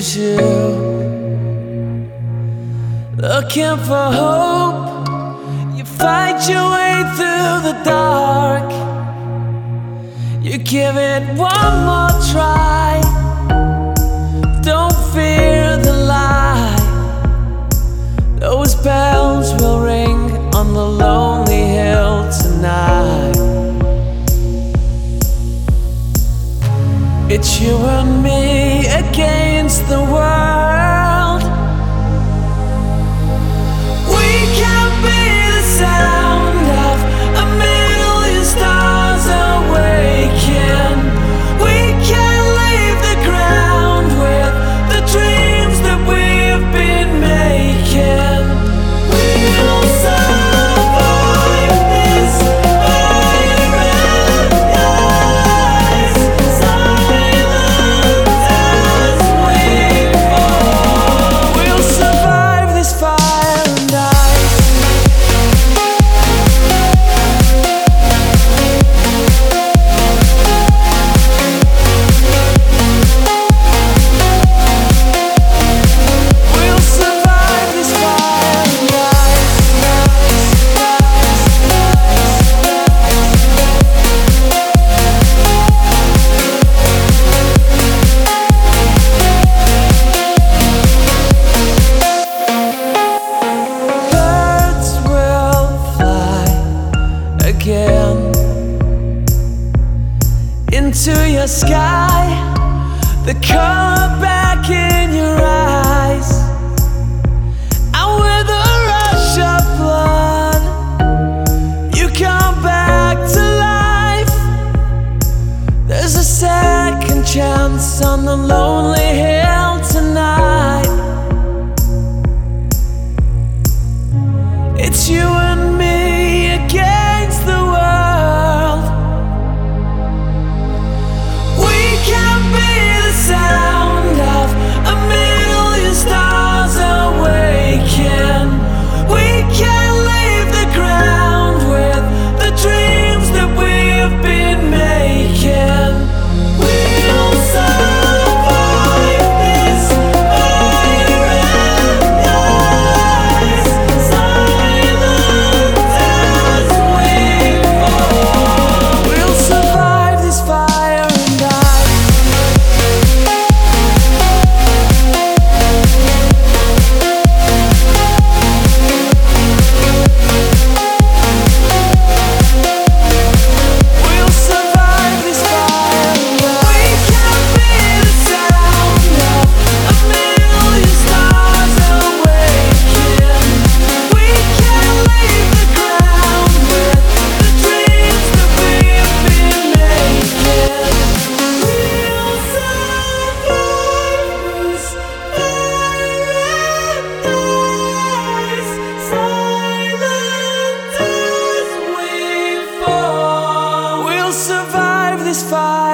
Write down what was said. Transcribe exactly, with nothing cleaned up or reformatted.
is you. Looking for hope, you fight your way through the dark. You give it one more try. Don't fear the light. Those bells will ring on the lonely hill tonight. It's you and me against the world. We can be the sound of a million stars awaken. We can leave the ground with the dreams that we've been making. We'll survive this fire and ice, silent as we fall. We'll survive this fire and ice. We'll survive this fire and ice. Birds will fly again into your sky, the color back in your eyes, and with a rush of blood, you come back to life. There's a second chance on the lonely hill tonight. It's you and me against the world. We can be the sound of a million stars awaken. We can leave the ground with the dreams that we've been making. We'll survive this fire and ice, silent as we fall. We'll survive this fire and ice. We'll survive this fire and ice. We can be the sound of a million stars awaken. We can leave the ground with the dreams that we've been making. We'll survive this fire and ice, silent as we fall. We'll survive this fire.